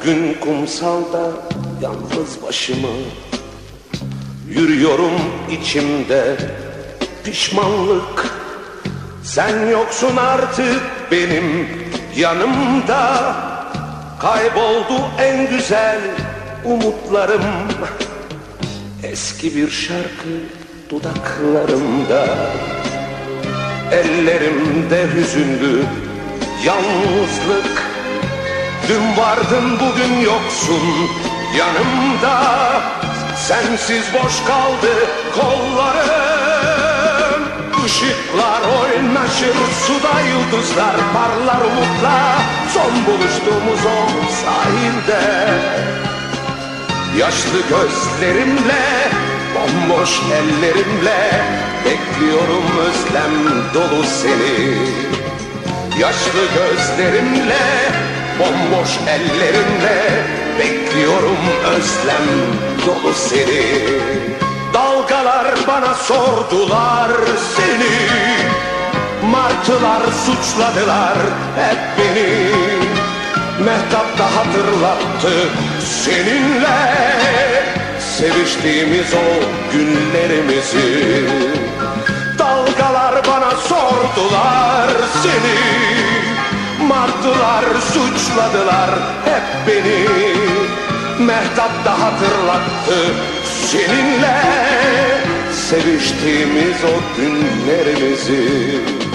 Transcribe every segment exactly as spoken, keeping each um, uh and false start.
Bugün kumsalda yalnız başıma yürüyorum, içimde pişmanlık. Sen yoksun artık benim yanımda. Kayboldu en güzel umutlarım. Eski bir şarkı dudaklarımda. Ellerimde hüzünlü yalnızlık. Dün vardın bugün yoksun yanımda. Sensiz boş kaldı kollarım. Işıklar oynaşır suda, yıldızlar parlar umutla. Son buluştuğumuz o sahilde. Yaşlı gözlerimle, bomboş ellerimle bekliyorum özlem dolu seni. Yaşlı gözlerimle, bomboş ellerimle bekliyorum özlem dolu seni. Dalgalar bana sordular seni, martılar suçladılar hep beni. Mehtap da hatırlattı seninle seviştiğimiz o günlerimizi. Dalgalar bana sordular seni, martılar suçladılar hep beni. Mehtap da hatırlattı seninle seviştiğimiz o günlerimizi.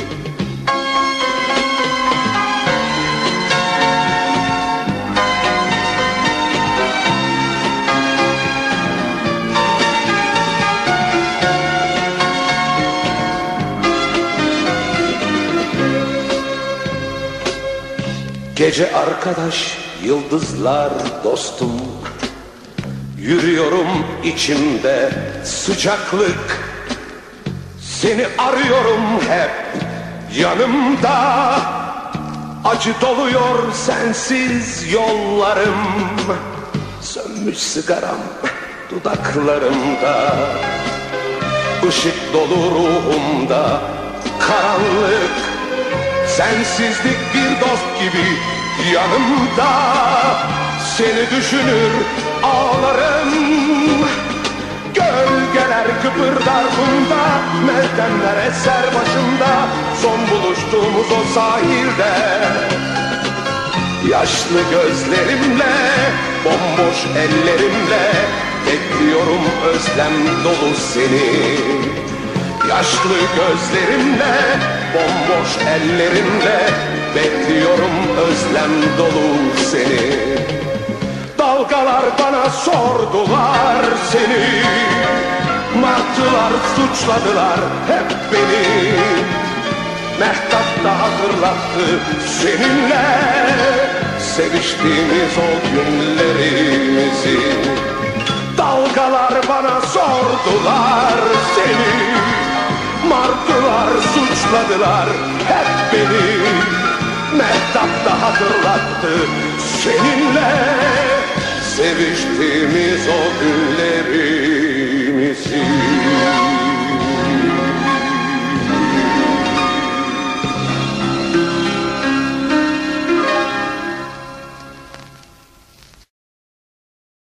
Gece arkadaş, yıldızlar dostum. Yürüyorum içimde sıcaklık. Seni arıyorum hep yanımda. Acı doluyor sensiz yollarım. Sönmüş sigaram dudaklarımda. Işık dolu ruhumda karanlık. Sensizlik bir dost gibi yanımda. Seni düşünür ağlarım. Gölgeler kıpırdar kumda, meltemler eser başımda. Son buluştuğumuz o sahilde. Yaşlı gözlerimle, bomboş ellerimle bekliyorum özlem dolu seni. Yaşlı gözlerimle, bomboş ellerimle bekliyorum özlem dolu seni. Dalgalar bana sordular seni, martılar suçladılar hep beni. Mehtap da hatırlattı seninle seviştiğimiz o günlerimizi. Dalgalar bana sordular seni, martılar suçladılar hep beni. Mehtap da hatırlattı seninle seviştiğimiz o günlerimizi.